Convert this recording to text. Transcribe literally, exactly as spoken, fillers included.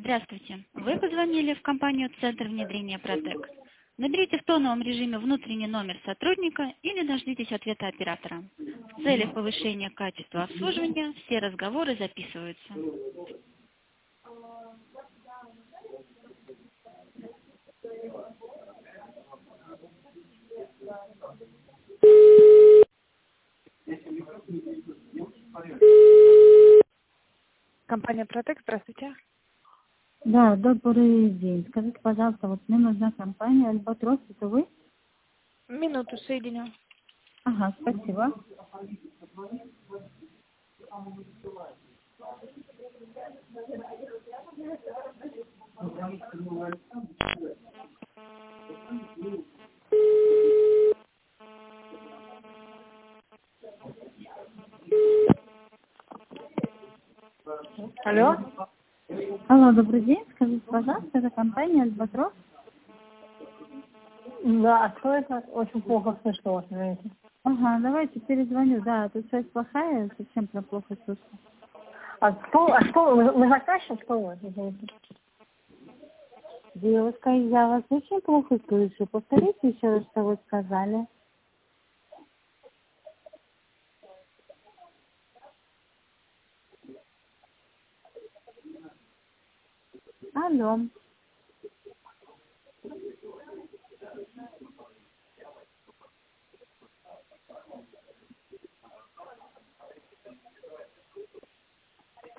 Здравствуйте. Вы позвонили в компанию «Центр внедрения Протек». Наберите в тоновом режиме внутренний номер сотрудника или дождитесь ответа оператора. В целях повышения качества обслуживания все разговоры записываются. Компания Протек, здравствуйте. Да, добрый день. Скажите, пожалуйста, вот мне нужна компания Альбатрос, это вы? Минуту соединю. Ага, спасибо. Алло? Алло, добрый день. Скажите, пожалуйста, это компания Альбатрос? Да, а кто это? Очень плохо слышно вас, знаете. Ага, давайте перезвоню. Да, тут связь плохая, совсем прям плохо слышно. А кто, а что, вы, вы заказчик, что вы? Извините. Девушка, я вас очень плохо слышу. Повторите еще раз, что вы сказали. Алло.